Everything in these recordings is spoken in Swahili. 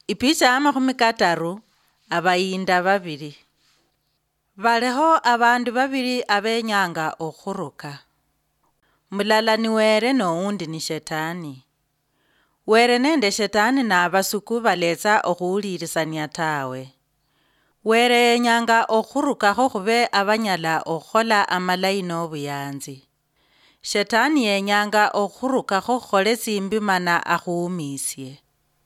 Ipicha amakumi kataru abayinda babiri. Baleho abandu babiri abenyanga okhuruka. Mulala ni were noundi ni shetani. Were nende shetani na abasuku baletsa okhuulirisania tawe. Were yenyanga okhurukakho khube abanyala okhola amalayi n'obuyanzi. Shetani yenyanga okhurukakho khole simbi mana akhuumisye.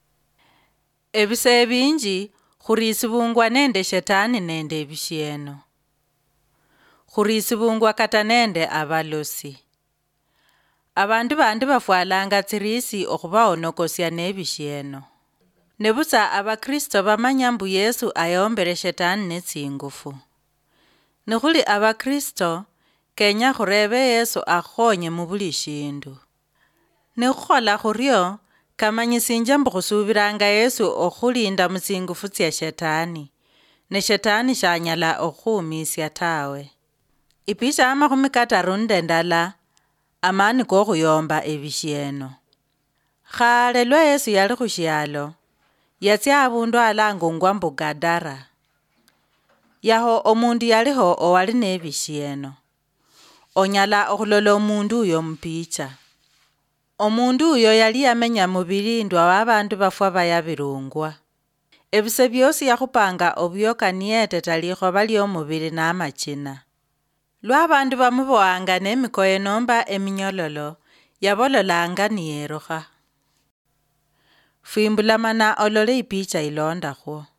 Ebise binji khurisibungwa nende shetani nende ebishieno. Khurisibungwa kata nende abalosi. Abandu bandi bafwalanga tsirisi okhubaonokosya nebishieno. Nebusa abakristo bamanya mbu Yesu ayombere shetani netsingufu. Nikhuli abakristo kenya khurebe Yesu akhonye mu buli shindu. Nikhukhola khuryo kamanyisinja mbu khusubiranga Yesu okhulinda musingufu tsya shetani. Ne shetani shanyala okhuumisya tawe. Ipicha amakumi kataru nde ndala amani kokhuyomba ebishieno. Khale lwa Yesu yali khushialo yatsya abundu alangungwa mbu Gadara. Yaho omundu yaliho owali nebishieno. Onyala okhulola omundu uyo mupicha. Omundu uyo yali yamenya mubirindwa w'abandu bafwa bayabirungwa. Ebise byosi yakhupanga obyoka niyete talikhoba ly'omubiri n'amachina. Lwa abandu bamuboanga n'emikoye nomba eminyololo yabololanga niyerukha. Fwimbulamana olole ipicha ilondakho.